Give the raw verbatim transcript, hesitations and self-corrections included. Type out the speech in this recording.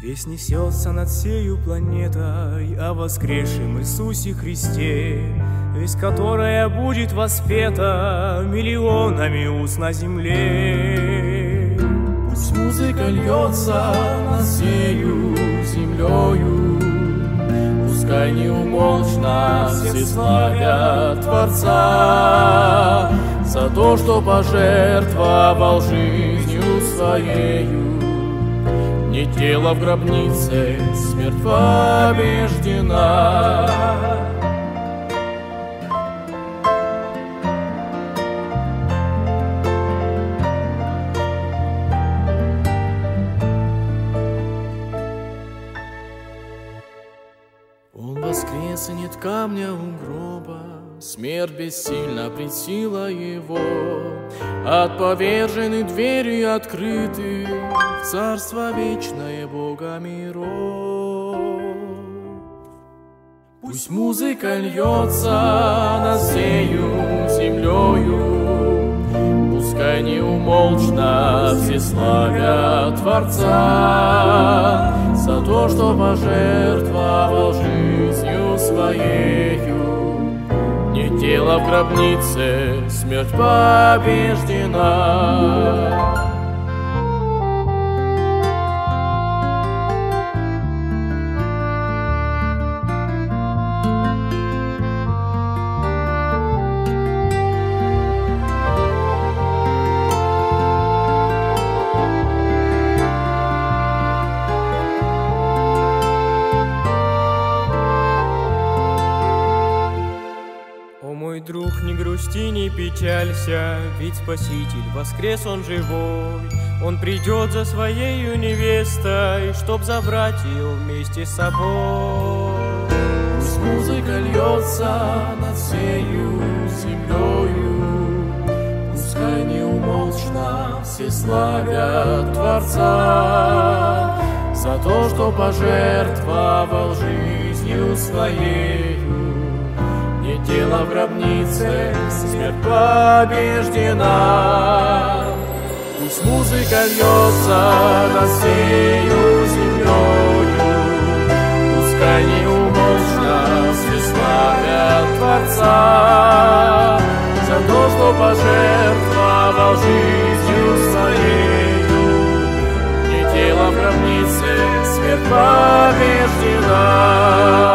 Весть несется над сею планетой о воскресшем Иисусе Христе, весть, которая будет воспета миллионами уст на земле. Пусть музыка льется над сею землею, пускай неумолчно все славят Творца за то, что пожертвовал жизнью своею. Не тело в гробнице, смерть побеждена. Он воскрес, и нет камня у гроба, смерть бессильно пресила его. От поверженной двери открыты в царство вечное Бога миров. Пусть музыка льется над сею землею, пускай неумолчно все славят Творца за то, что пожертвовал жизнью своею. Не тело в гробнице, смерть побеждена. Мой друг, не грусти, не печалься, ведь Спаситель воскрес, Он живой. Он придет за Своею невестой, чтоб забрать ее вместе с собой. Пусть музыка льется над сею землею, пускай неумолчно все славят Творца за то, что пожертвовал жизнью своею. Не тело в гробнице, смерть побеждена. Пусть музыка льется над сею землею, пускай неумолчно все славят Творца за то, что пожертвовал жизнью своею. Не тело в гробнице, смерть побеждена.